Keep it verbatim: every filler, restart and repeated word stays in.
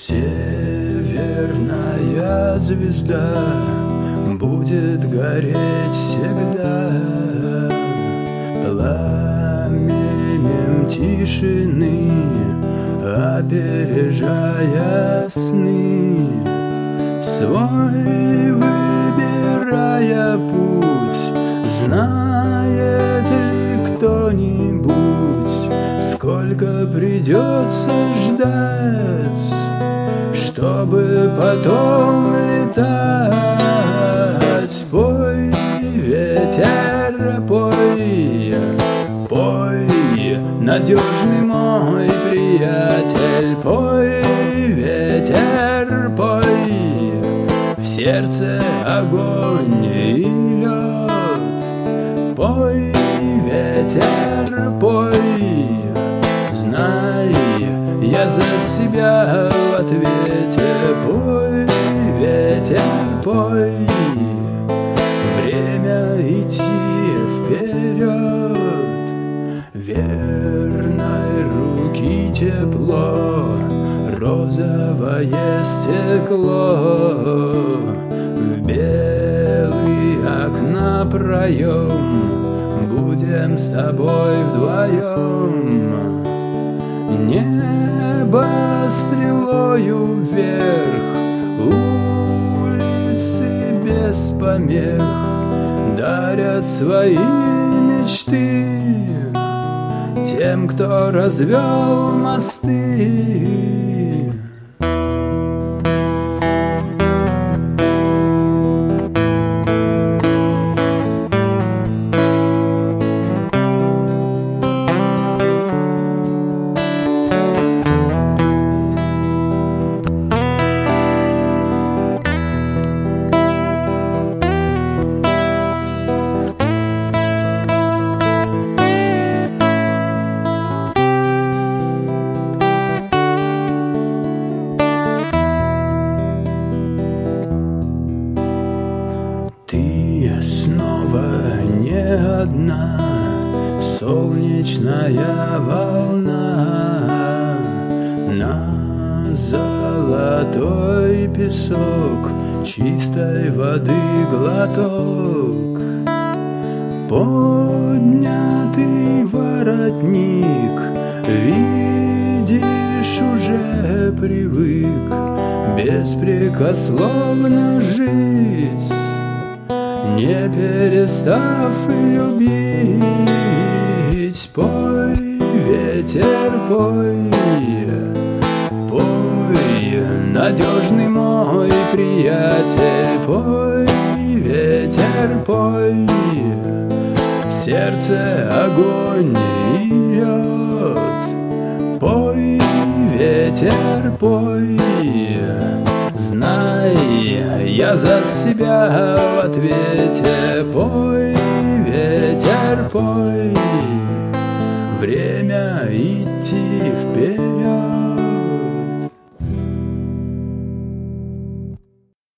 Северная звезда будет гореть всегда пламенем тишины, опережая сны, свой выбирая путь. Знает ли кто-нибудь, сколько придется ждать, чтобы потом летать? Пой, ветер, пой, пой, надежный мой приятель. Пой, ветер, пой, в сердце огонь и лед. Пой, ветер, пой, знай, я за себя в ответе. Пой, ветер, пой, время идти вперед. Верной руки тепло, розовое стекло, в белый окна проем будем с тобой вдвоем. Небо стрелою вверх, улицы без помех дарят свои мечты тем, кто развел мосты. Ты снова не одна, солнечная волна, на золотой песок чистой воды глоток. Поднятый воротник, видишь, уже привык беспрекословно жить, не перестав любить. Пой, ветер, пой, пой, надежный мой приятель. Пой, ветер, пой, в сердце огонь и лед. Пой, ветер, пой, знай, я за себя в ответе. Пой, ветер, пой, время идти